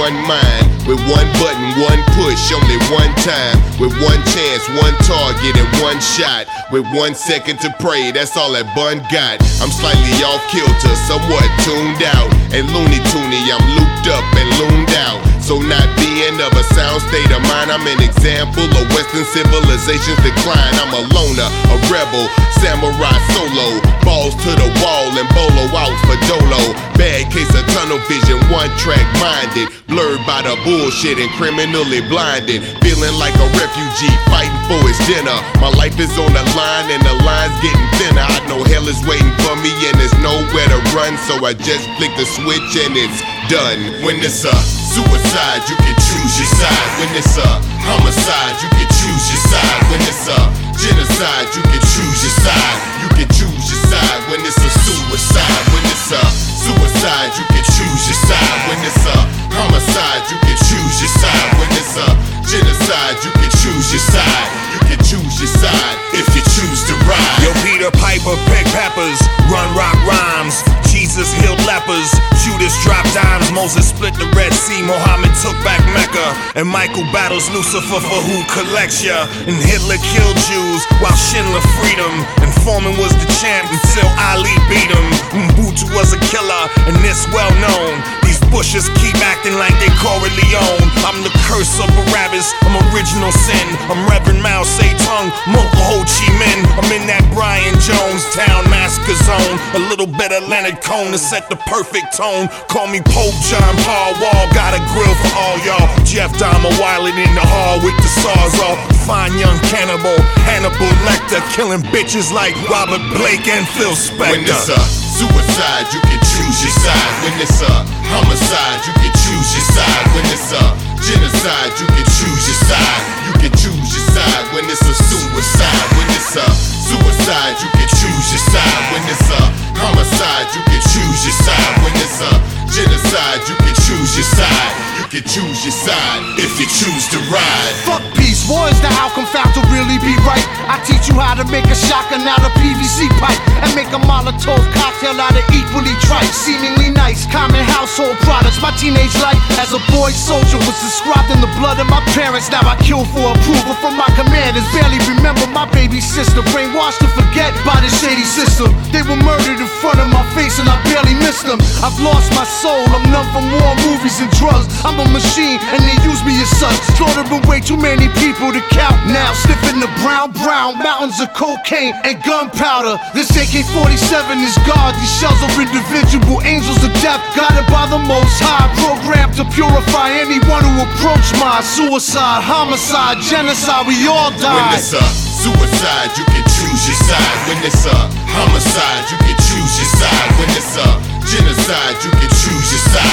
one mind, with one button, one push, only one time, with one chance, one target, and one shot, with 1 second to pray, that's all that bun got. I'm slightly off kilter, somewhat tuned out, and Looney Toony, I'm looped up and loomed out. So not being of a sound state of mind, I'm an example of Western civilization's decline. I'm a loner, a rebel, samurai solo, balls to the wall and bolo out for dolo. Bad case of tunnel vision, one track minded, blurred by the bullshit and criminally blinded. Feeling like a refugee fighting for his dinner. My life is on the line and the line's getting thinner. I know hell is waiting for me and there's nowhere to run, so I just flick the switch and it's done. When it's a suicide, you can choose your side. When it's a homicide, you can choose your side. When it's a genocide, you can choose your side. You can choose your side. When it's a suicide, when it's a suicide, you can choose your side. When it's a homicide, you can choose your side. When it's a genocide, you can choose your side. You can choose your side if you choose to ride. Yo, Peter Piper, pick peppers, run rock rhymes. Jesus healed lepers, Judas dropped dimes, Moses split the Red Sea, Muhammad took back Mecca, and Michael battles Lucifer for who collects ya. And Hitler killed Jews while Schindler freed them, and Foreman was the champ until Ali beat him. Mobutu was a killer, and this well known. These bushes keep acting like they Corleone. I'm the curse of Barabbas, I'm original sin. I'm Reverend Mao Zedong, Moko Ho Chi Minh. I'm in that Brian Jones Town massacre zone. A little bit of Leonard Cohen to set the perfect tone. Call me Pope John Paul Wall, got a grill for all y'all. Jeff Dahmer wildin' in the hall with the saws off. Fine young cannibal, Hannibal Lecter, killing bitches like Robert Blake and Phil Spector. When it's a suicide, you can choose your side. When it's a homicide, you can choose your side. When it's a genocide, you can choose your side. You can choose your side. When it's a suicide, when it's a suicide, you can choose your side. When it's a homicide, you can choose your side. When it's a genocide, you can choose your side. You can choose your side if you choose to ride. Fuck peace, war is the outcome found to really be right. I teach you how to make a shotgun out of PVC pipe and make a Molotov cocktail out of equally trite, seemingly nice, common household products. My teenage life as a boy soldier was described in the blood of my parents. Now I kill for approval from my commanders. Barely remember my baby sister, brainwashed to forget by the shady system. They were murdered in front of my face and I barely missed them. I've lost my soul, I'm numb from war, movies and drugs. I'm a machine and they use me as such. Slaughtering way too many people to count now. Sniffing the brown mountains of cocaine and gunpowder. This AK-47 is God. These shells are individual angels of death, guided by the Most High, programmed to purify anyone who approach my suicide, homicide, genocide. We all die. When it's a suicide, you can choose your side. When it's a homicide, you can choose your side. When it's a genocide, you can choose your side.